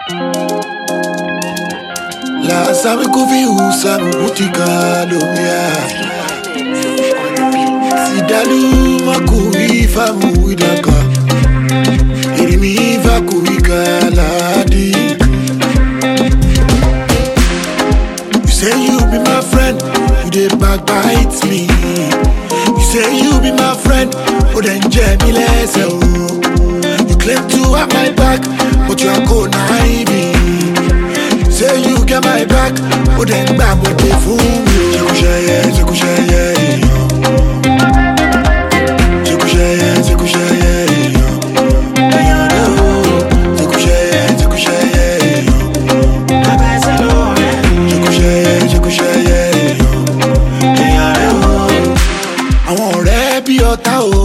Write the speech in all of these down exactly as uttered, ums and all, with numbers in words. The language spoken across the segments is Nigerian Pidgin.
La sabe kufi usamu utikalo ya. Sidalu makui famu idaka. Irimi va kuika ladi. You say you be my friend, you dey backbite me. You say you be my friend, oh then me less oh. You claim to have my back, but you are cold naive. Say you get my back, oh then back what they fool me. Jekushaya, jekushaya, jekushaya, jekushaya, jekushaya, jekushaya, jekushaya, jekushaya. Àwọn ọ̀rẹ́ bí ọ̀tá o,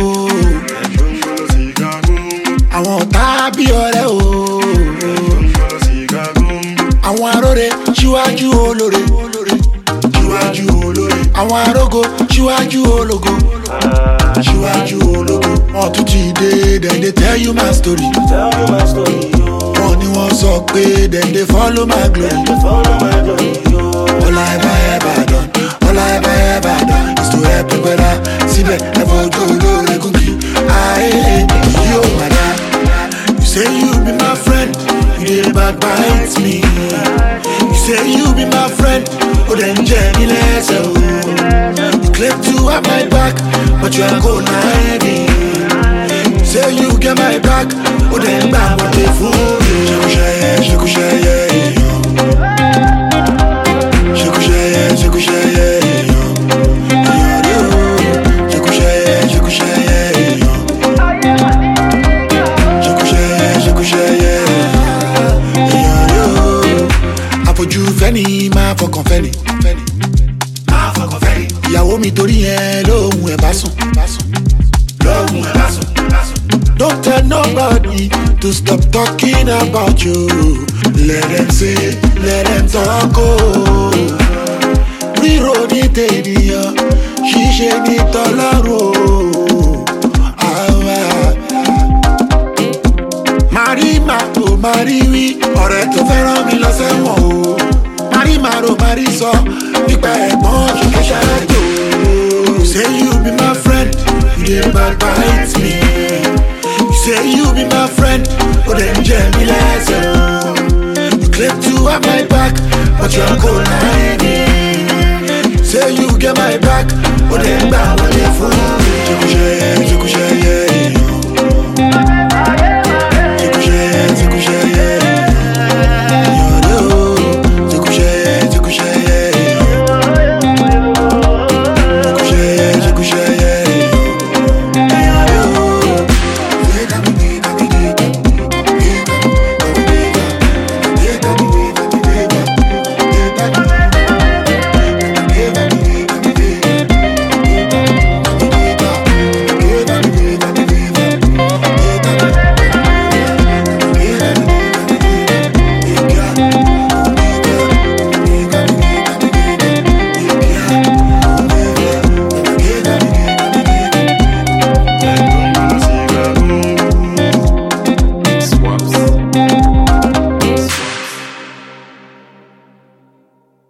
àwọn ọ̀tá bí ọ̀rẹ́ o. Àwọn aróre síwájú olóre, síwájú olóre. Àwọn arógo síwájú ológo, síwájú ológo. Wọ́n tún ti dé, then they tell you my story. Wọ́n ní wọ́n sọ pé then they follow my glory. All I ever ever done, all I ever ever done is to help you better. Síbẹ̀ ẹ̀fọ́ ojú olóore kúkì. Ayé yóò máa dá. You say you be my friend, you dey backbite me. You say you be my friend, oh then Jenny less oh. You claim to have my back, but you are cold naive. You say you get my back, oh then back what they fool you. Jekushaya, jekushaya, jekushaya, jekushaya, jekushaya, jekushaya, jekushaya, jekushaya. Àfojú fẹ́ni máa fọkàn fẹ́ni. Ìyàwó mi torí yẹn lóhùn ẹ̀ bá sùn. Lóhùn ẹ̀ bá sùn. Don't tell nobody to stop talking about you. Let them say, let them talk oh. Ríro ní tènìyàn, ṣíṣe ní tọ́lọ́run oh. Àwa. Màrí màtò màrí wí, ọ̀rẹ́ tó fẹ́ràn mi lọ sẹ́wọ̀n o. Màrí màrò màrí sọ, nípa ẹ̀gbọ́n kíkẹ́ ṣáájú. You say you be my friend, you dey backbite me. You say you be my friend, oh then me less oh. You claim to have my back, but you are cold naive. Say you get my back, oh then back what they fool.